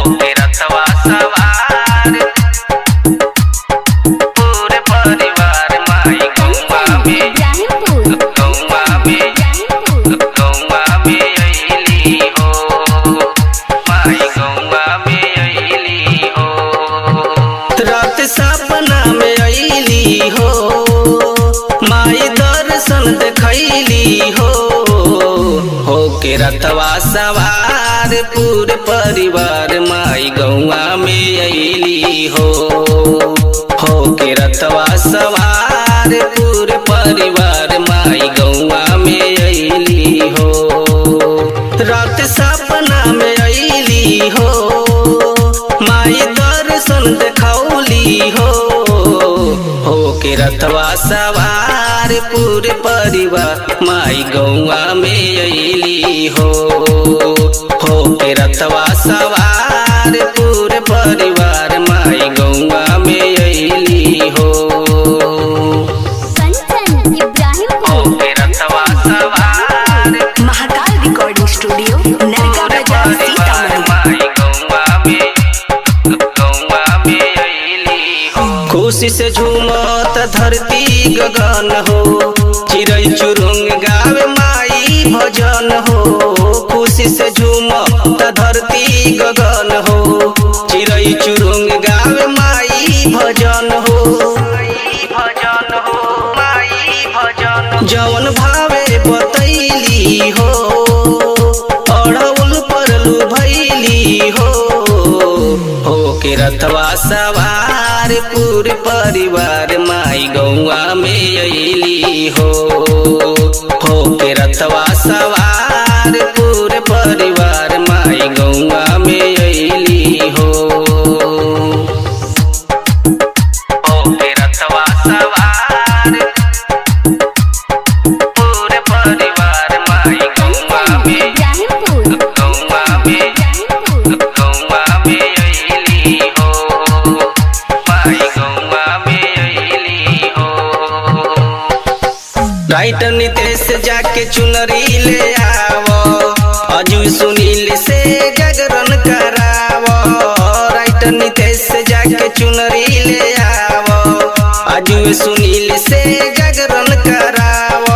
होके रथवा सवार पूरे परिवार माई गौवा में अइली हो माई गौवा में अइली हो। रात सपना में अइली हो माई दर्शन देखैली हो होके रथवा सवार पूरे परिवार माई गौवा में अइली हो होके रथवा सवार पूरे परिवार माई गौवा में अइली हो। रात सपना में अइली हो माई दर्शन देखौली हो होके रथवा सवार पूरे परिवार माई गौवा में अइली हो होके रथवा सवार पूरे परिवार माई गौवा में अइली हो। होके रथवा सवार महाकाल रिकॉर्डिंग स्टूडियो नरगा बाजार सीतामढ़ी। खुशी से झूमत धरती गगन हो चिड़ै चुरुंग गावे माई भजन हो। खुशी से झूमत धरती गगन हो चिड़ै चुरुंग गावे माई भजन हो जवन भावे बतैली हो अड़उल परलू भैली हो होके रथवा सवार पूरे परिवार माई गौवा में अइली हो होके रथवा सवार पूरे परिवार माई गौवा में अइली हो होके रथवा सवार पूरे परिवार माई गौवा में अइली हो माई गौवा में अइली हो। राइटर नितेश जाके चुनरी ले आवो अजू सुनील से जागरण करावो। राइटर नितेश जाके चुनरी ले आवो अजू सुनील से जागरण करावो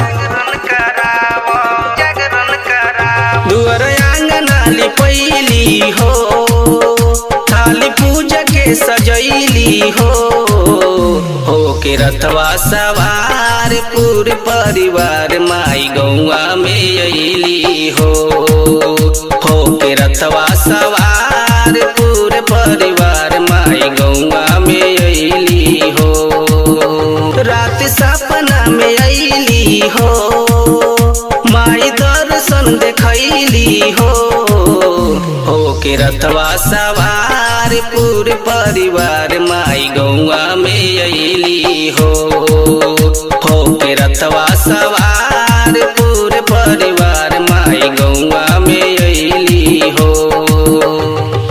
दुआर आंगना लिपैली हो थाली पूजा के सजैली हो होके रथवा सवार पूरे परिवार माई गौवा में अइली हो होके रथवा सवार पूरे परिवार माई गौवा में अइली हो। रात सपना में अइली हो माई दर्शन देखैली हो होके रथवा सवार पूरे परिवार माई गौवा में अइली हो होके रथवा सवार